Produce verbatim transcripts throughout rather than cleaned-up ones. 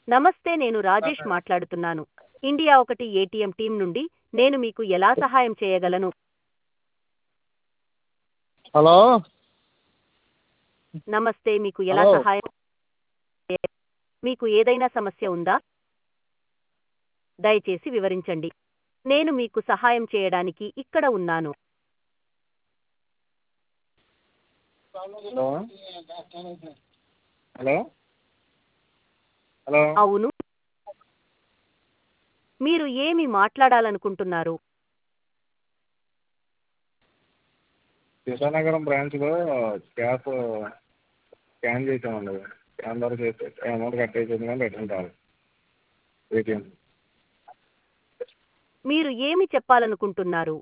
నమస్తే, నేను రాజేష్ మాట్లాడుతున్నాను. ఇండియా ఒకటి ఏటీఎం టీం నుండి. నేను మీకు ఎలా సహాయం చేయగలను? హలో నమస్తే, మీకు ఎలా హలో సహాయం చేయ- మీకు ఏదైనా సమస్య ఉందా? దయచేసి వివరించండి. నేను మీకు సహాయం చేయడానికి ఇక్కడ ఉన్నాను. హలో హలో హలో అవును, మీరు ఏమి మాట్లాడాలనుకుంటున్నారు? విశానగరం బ్రాంచ్లో క్యాష్ స్కాన్ చేసామండి. స్కాన్ ద్వారా చేస్తే అమౌంట్ కట్ అయిపోయింది కానీ రిటర్న్ కాదు ఏటీఎం. మీరు ఏమి చెప్పాలనుకుంటున్నారు?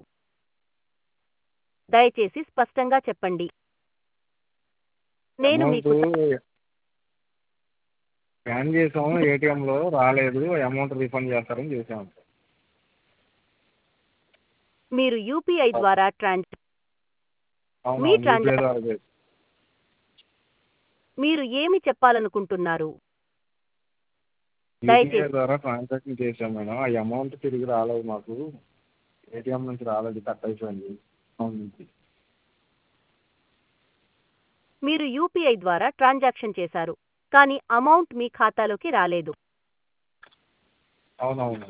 దయచేసి స్పష్టంగా చెప్పండి. నేను అమౌంట్ మీకు స- స్కాన్ చేసాము, ఏటీఎంలో రాలేదు, అమౌంట్ రీఫండ్ చేస్తారని చేసాము. మీరు యూపీఐ ద్వారా ట్రాన్స్ మీ అవునవును, ట్రాన్సా యూపీఐ ద్వారా చేసాం. మీరు ఏమి చెప్పాలనుకుంటున్నారు? యూపీఐ దయచేసి ద్వారా ట్రాన్సాక్షన్ చేసాం మేడం. ఆ అమౌంట్ తిరిగి రాలేదు మాకు. ఏటీఎం నుంచి రాలేదు, కట్ అయిపోయింది అకౌంట్ నుంచి. మీరు యూపీఐ ద్వారా ట్రాన్సాక్షన్ చేశారు, కానీ అమౌంట్ మీ ఖాతాలోకి రాలేదు. అవునవును.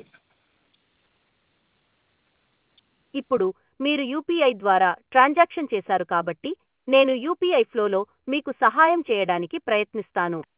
ఇప్పుడు మీరు యూపీఐ ద్వారా ట్రాన్సాక్షన్ చేశారు కాబట్టి నేను యూపీఐ ఫ్లోలో మీకు సహాయం చేయడానికి ప్రయత్నిస్తాను.